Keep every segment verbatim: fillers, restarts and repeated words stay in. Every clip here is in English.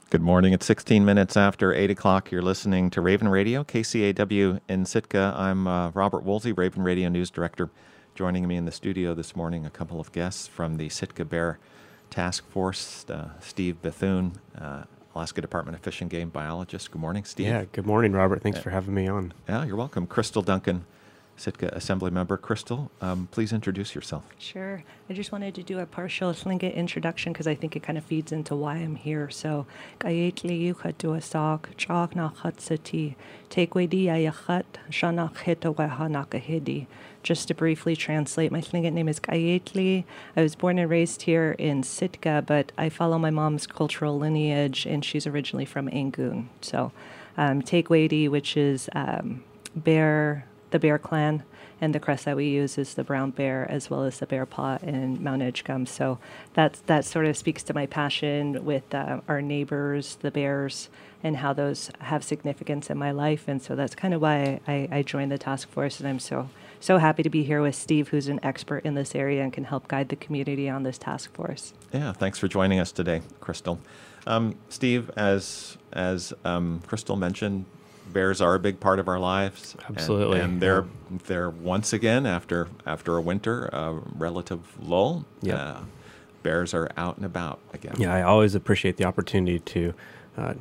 Good morning. It's sixteen minutes after eight o'clock. You're listening to Raven Radio, K C A W in Sitka. I'm uh, Robert Woolsey, Raven Radio News Director. Joining me in the studio this morning, a couple of guests from the Sitka Bear Task Force, uh, Steve Bethune, uh, Alaska Department of Fish and Game biologist. Good morning, Steve. Yeah, good morning, Robert. Thanks uh, for having me on. Yeah, you're welcome. Crystal Duncan, Sitka Assembly Member. Crystal, um, please introduce yourself. Sure. I just wanted to do a partial Tlingit introduction because I think it kind of feeds into why I'm here. So, Gayetli Yukaduasak, Chagna Hatsati, Takwedi Ayachat, Shana Hitowahanakahidi. Just to briefly translate, my Tlingit name is Gayetli. I was born and raised here in Sitka, but I follow my mom's cultural lineage, and she's originally from Angoon. So, um, Takwedi, which is um, bear. the Bear Clan, and the crest that we use is the brown bear, as well as the bear paw in Mount Edgecumbe. So that's, that sort of speaks to my passion with uh, our neighbors, the bears, and how those have significance in my life. And so that's kind of why I, I joined the task force, and I'm so so happy to be here with Steve, who's an expert in this area and can help guide the community on this task force. Yeah, thanks for joining us today, Crystal. Um, Steve, as as um, Crystal mentioned, bears are a big part of our lives. Absolutely. And, and they're they're once again, after after a winter, uh, relative lull, yep. uh, bears are out and about again. Yeah, I always appreciate the opportunity to uh,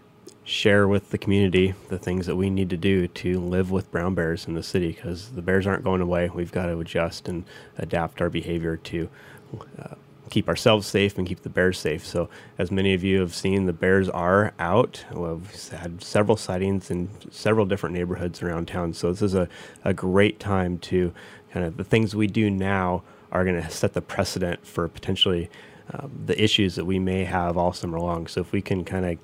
share with the community the things that we need to do to live with brown bears in the city, because the bears aren't going away. We've got to adjust and adapt our behavior to uh, keep ourselves safe and keep the bears safe. So as many of you have seen, the bears are out. Well, we've had several sightings in several different neighborhoods around town. So this is a, a great time to kind of, the things we do now are going to set the precedent for potentially um, the issues that we may have all summer long. So if we can kind of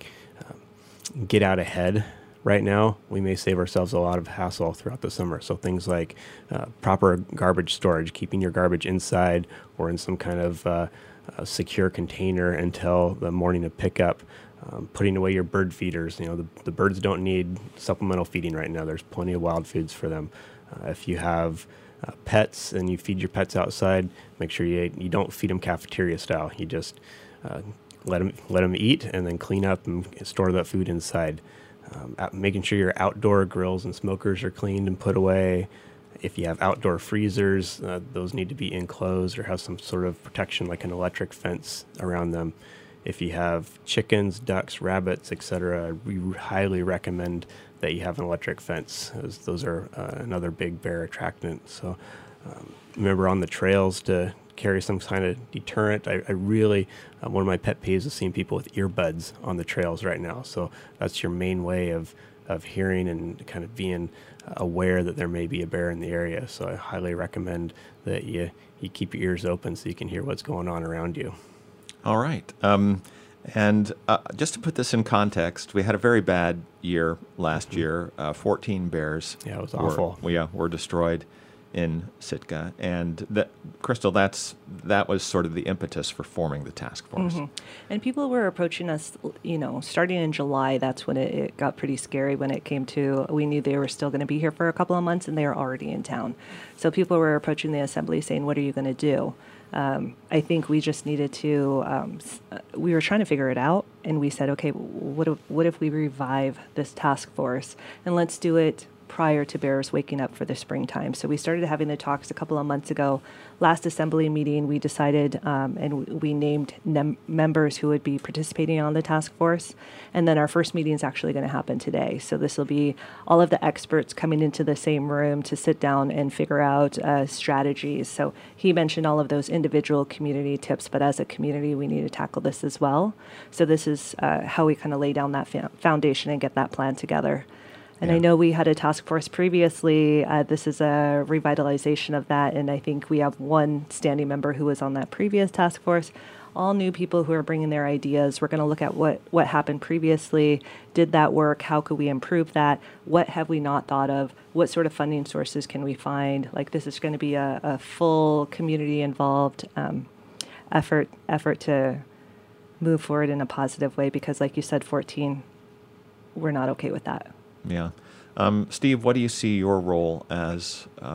um, get out ahead right now, we may save ourselves a lot of hassle throughout the summer. So things like uh, proper garbage storage, keeping your garbage inside or in some kind of uh, uh, secure container until the morning of pickup. Um, putting away your bird feeders. You know, the, the birds don't need supplemental feeding right now. There's plenty of wild foods for them. Uh, if you have uh, pets and you feed your pets outside, make sure you you don't feed them cafeteria style. You just uh, let them let them eat and then clean up and store that food inside. Um, making sure your outdoor grills and smokers are cleaned and put away. If you have outdoor freezers, uh, those need to be enclosed or have some sort of protection like an electric fence around them. If you have chickens, ducks, rabbits, et cetera, we highly recommend that you have an electric fence, as those are uh, another big bear attractant. So um, remember on the trails to carry some kind of deterrent. I, I really, uh, one of my pet peeves is seeing people with earbuds on the trails right now. So that's your main way of, of hearing and kind of being aware that there may be a bear in the area. So I highly recommend that you, you keep your ears open so you can hear what's going on around you. All right. Um, and uh, just to put this in context, we had a very bad year last mm-hmm. year. Uh, fourteen bears. Yeah, it was awful. Were, yeah, were destroyed in Sitka, and that, Crystal, that's that was sort of the impetus for forming the task force. Mm-hmm. And people were approaching us, you know, starting in July. That's when it, it got pretty scary. When it came to, we knew they were still going to be here for a couple of months, and they were already in town. So people were approaching the assembly saying, "What are you going to do?" Um, I think we just needed to. Um, we were trying to figure it out, and we said, "Okay, what if, what if we revive this task force, and let's do it prior to bears waking up for the springtime." So we started having the talks a couple of months ago. Last assembly meeting, we decided um, and we named nem- members who would be participating on the task force. And then our first meeting is actually going to happen today. So this will be all of the experts coming into the same room to sit down and figure out uh, strategies. So he mentioned all of those individual community tips, but as a community, we need to tackle this as well. So this is uh, how we kind of lay down that fa- foundation and get that plan together. And yeah. I know we had a task force previously. Uh, this is a revitalization of that. And I think we have one standing member who was on that previous task force. All new people who are bringing their ideas. We're going to look at what, what happened previously. Did that work? How could we improve that? What have we not thought of? What sort of funding sources can we find? Like, this is going to be a, a full community involved um, effort effort to move forward in a positive way, because like you said, fourteen, we're not okay with that. Yeah. Um, Steve, what do you see your role as um,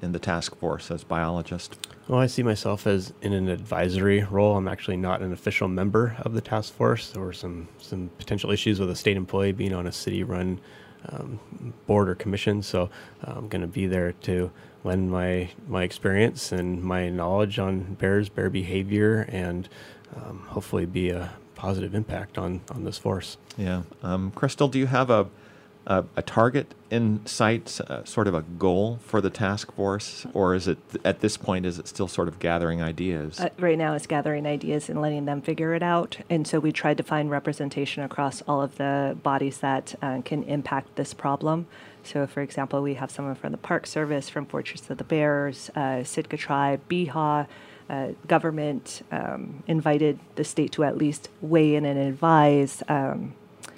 in the task force as biologist? Well, I see myself as in an advisory role. I'm actually not an official member of the task force. There were some, some potential issues with a state employee being on a city-run um, board or commission, so I'm going to be there to lend my, my experience and my knowledge on bears, bear behavior, and um, hopefully be a positive impact on, on this force. Yeah. Um, Crystal, do you have a a, a target in sight, uh, sort of a goal for the task force, or is it at this point is it still sort of gathering ideas? Uh, right now, it's gathering ideas and letting them figure it out. And so we tried to find representation across all of the bodies that uh, can impact this problem. So, for example, we have someone from the Park Service, from Fortress of the Bears, uh, Sitka Tribe, B H A. Uh, government um, invited the state to at least weigh in and advise. Um,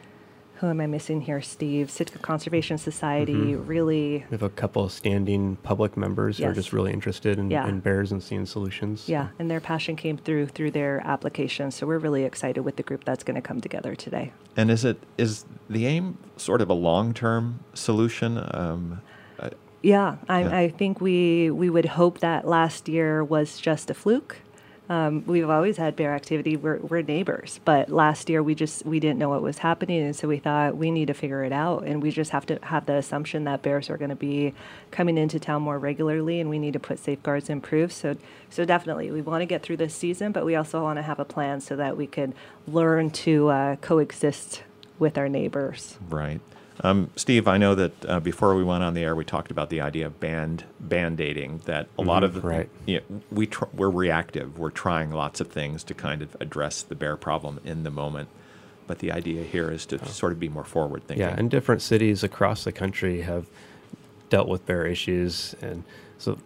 who am I missing here, Steve? Sitka Conservation Society, mm-hmm. really. We have a couple of standing public members yes. who are just really interested in, yeah. in bears and seeing solutions. Yeah, and their passion came through through their application. So we're really excited with the group that's going to come together today. And is it is the aim sort of a long-term solution? Um, uh, Yeah, I, Yeah. I think we we would hope that last year was just a fluke. Um, we've always had bear activity. We're we're neighbors, but last year we just we didn't know what was happening, and so we thought we need to figure it out, and we just have to have the assumption that bears are going to be coming into town more regularly, and we need to put safeguards in proof. So so definitely we want to get through this season, but we also want to have a plan so that we can learn to uh, coexist with our neighbors. Right. Um, Steve, I know that uh, before we went on the air, we talked about the idea of band band-aiding, that a lot of the, right. you know, we tr- we're reactive. We're trying lots of things to kind of address the bear problem in the moment. But the idea here is to oh. sort of be more forward-thinking. Yeah, and different cities across the country have dealt with bear issues. And so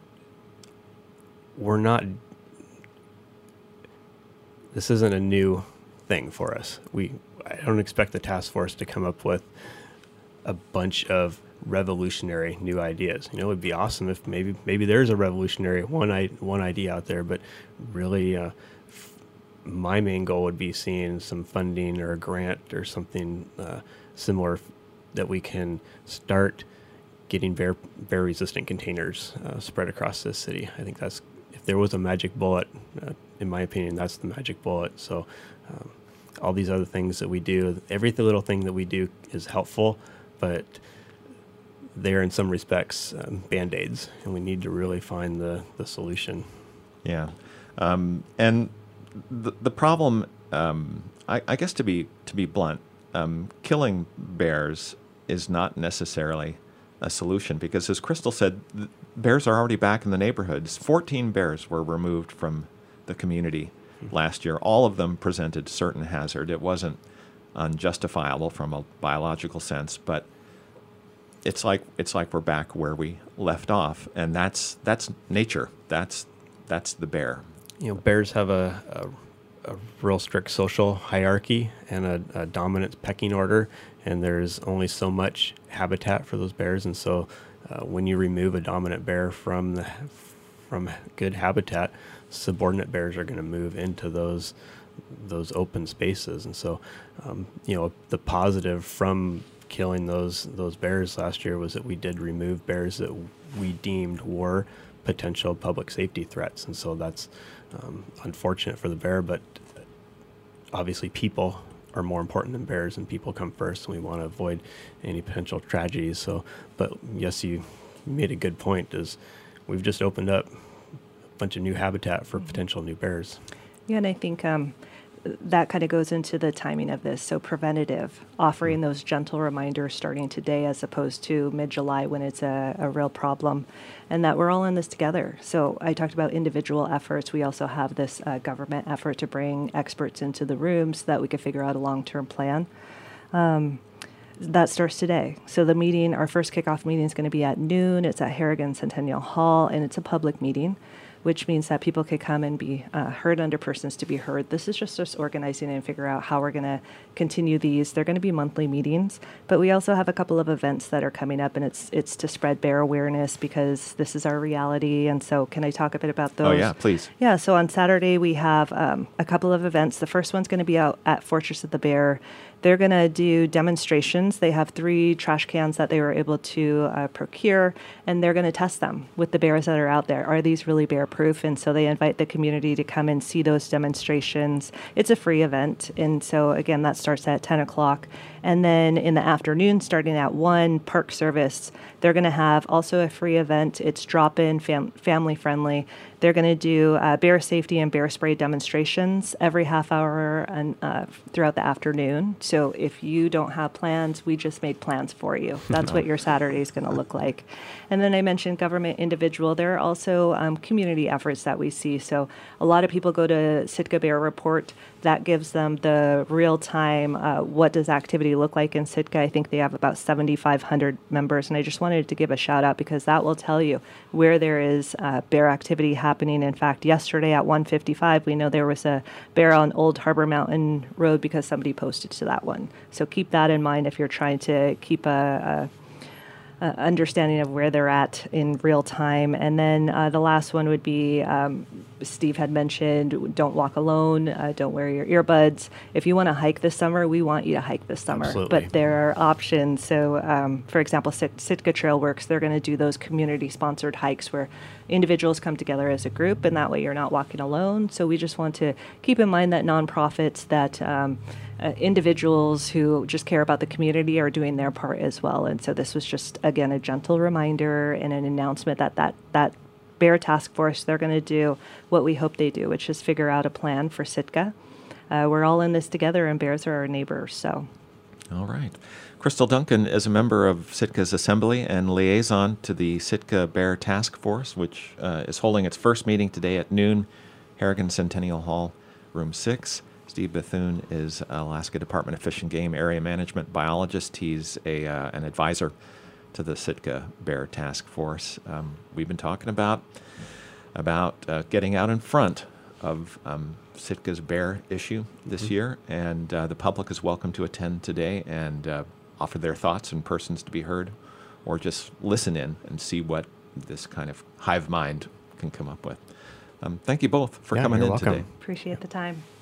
we're not, this isn't a new thing for us. We I don't expect the task force to come up with a bunch of revolutionary new ideas. You know, it would be awesome if maybe maybe there's a revolutionary one I, one idea out there, but really uh, f- my main goal would be seeing some funding or a grant or something uh, similar f- that we can start getting bear, bear resistant containers uh, spread across this city. I think that's, if there was a magic bullet, uh, in my opinion, that's the magic bullet. So um, all these other things that we do, every little thing that we do is helpful, but they're in some respects um, Band-Aids, and we need to really find the, the solution. Yeah. Um, and the, the problem, um, I, I guess to be to be blunt, um, killing bears is not necessarily a solution, because as Crystal said, th- bears are already back in the neighborhoods. fourteen bears were removed from the community mm-hmm. last year. All of them presented certain hazard. It wasn't unjustifiable from a biological sense, but it's like it's like we're back where we left off, and that's that's nature. That's that's the bear. You know, bears have a, a, a real strict social hierarchy and a, a dominant pecking order, and there's only so much habitat for those bears, and so uh, when you remove a dominant bear from the from good habitat, subordinate bears are going to move into those those open spaces. And so, um, you know, the positive from killing those those bears last year was that we did remove bears that we deemed were potential public safety threats. And so that's um, unfortunate for the bear, but obviously people are more important than bears, and people come first, and we want to avoid any potential tragedies. So, but yes, you made a good point, is we've just opened up a bunch of new habitat for potential new bears. Yeah, and I think um, that kind of goes into the timing of this. So preventative, offering those gentle reminders starting today as opposed to mid-July when it's a, a real problem, and that we're all in this together. So I talked about individual efforts. We also have this uh, government effort to bring experts into the room so that we could figure out a long-term plan. Um, that starts today. So the meeting, our first kickoff meeting is going to be at noon. It's at Harrigan Centennial Hall, and it's a public meeting. which means that people could come and be uh, heard under persons to be heard. This is just us organizing and figure out how we're going to continue these. They're going to be monthly meetings, but we also have a couple of events that are coming up, and it's it's to spread bear awareness because this is our reality. And so can I talk a bit about those? Oh, yeah, please. Yeah, so on Saturday we have um, a couple of events. The first one's going to be out at Fortress of the Bear. They're going to do demonstrations. They have three trash cans that they were able to uh, procure, and they're going to test them with the bears that are out there. Are these really bear-proof? And so they invite the community to come and see those demonstrations. It's a free event, and so, again, that starts at ten o'clock. And then in the afternoon, starting at one, Park Service, they're going to have also a free event. It's drop-in, fam- family-friendly. They're going to do uh, bear safety and bear spray demonstrations every half hour and uh, throughout the afternoon. So if you don't have plans, we just made plans for you. That's what your Saturday is going to look like. And then I mentioned government individual. There are also um, community efforts that we see. So a lot of people go to Sitka Bear Report. That gives them the real-time, uh, what does activity look like in Sitka. I think they have about seventy-five hundred members, and I just wanted to give a shout-out because that will tell you where there is uh, bear activity happening. In fact, yesterday at one fifty-five, we know there was a bear on Old Harbor Mountain Road because somebody posted to that one. So keep that in mind if you're trying to keep a, a Uh, understanding of where they're at in real time. And then uh, the last one would be, um, Steve had mentioned, don't walk alone, uh, don't wear your earbuds. If you want to hike this summer, we want you to hike this summer. Absolutely. But there are options. So, um, for example, Sit- Sitka Trail Works, they're going to do those community-sponsored hikes where individuals come together as a group, and that way you're not walking alone. So we just want to keep in mind that nonprofits, that um, uh, individuals who just care about the community are doing their part as well. And so this was just, again, a gentle reminder and an announcement that that, that Bear Task Force, they're going to do what we hope they do, which is figure out a plan for Sitka. Uh, we're all in this together, and bears are our neighbors, so. All right. Crystal Duncan is a member of Sitka's Assembly and liaison to the Sitka Bear Task Force, which uh, is holding its first meeting today at noon, Harrigan Centennial Hall, room six. Steve Bethune is Alaska Department of Fish and Game Area Management Biologist. He's a uh, an advisor to the Sitka Bear Task Force. Um, we've been talking about about uh, getting out in front of um, Sitka's bear issue this mm-hmm. year, and uh, the public is welcome to attend today and uh, offer their thoughts and persons to be heard, or just listen in and see what this kind of hive mind can come up with. Um, thank you both for yeah, coming you're in welcome. today. Appreciate the time.